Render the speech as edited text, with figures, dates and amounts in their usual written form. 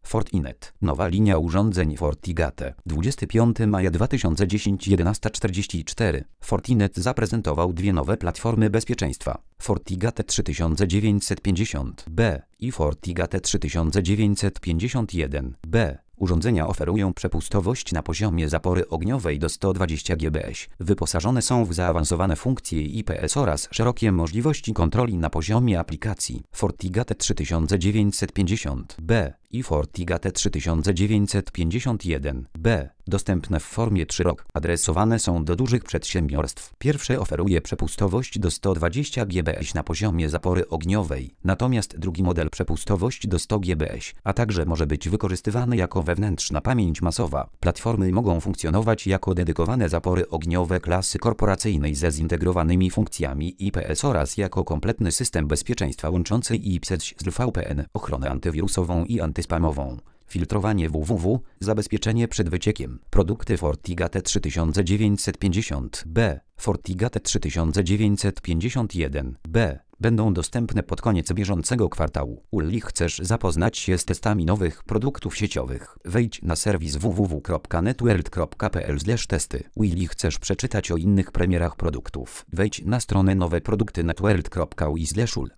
Fortinet. Nowa linia urządzeń FortiGate. 25 maja 2010 11:44. Fortinet zaprezentował dwie nowe platformy bezpieczeństwa. FortiGate 3950B i FortiGate 3951B. Urządzenia oferują przepustowość na poziomie zapory ogniowej do 120 GBS. Wyposażone są w zaawansowane funkcje IPS oraz szerokie możliwości kontroli na poziomie aplikacji. FortiGate 3950B i FortiGate 3951B, dostępne w formie 3ROG, adresowane są do dużych przedsiębiorstw. Pierwsze oferuje przepustowość do 120 GBS na poziomie zapory ogniowej, natomiast drugi model przepustowość do 100 GBS, a także może być wykorzystywany jako wewnętrzna pamięć masowa. Platformy mogą funkcjonować jako dedykowane zapory ogniowe klasy korporacyjnej ze zintegrowanymi funkcjami IPS oraz jako kompletny system bezpieczeństwa łączący IPsec z VPN, ochronę antywirusową i antyspamową, filtrowanie www, zabezpieczenie przed wyciekiem. Produkty FortiGate 3950B, FortiGate 3951B będą dostępne pod koniec bieżącego kwartału. Uli, chcesz zapoznać się z testami nowych produktów sieciowych? Wejdź na serwis www.networld.pl/testy. Uli, chcesz przeczytać o innych premierach produktów? Wejdź na stronę nowe produkty networld.ui/ul.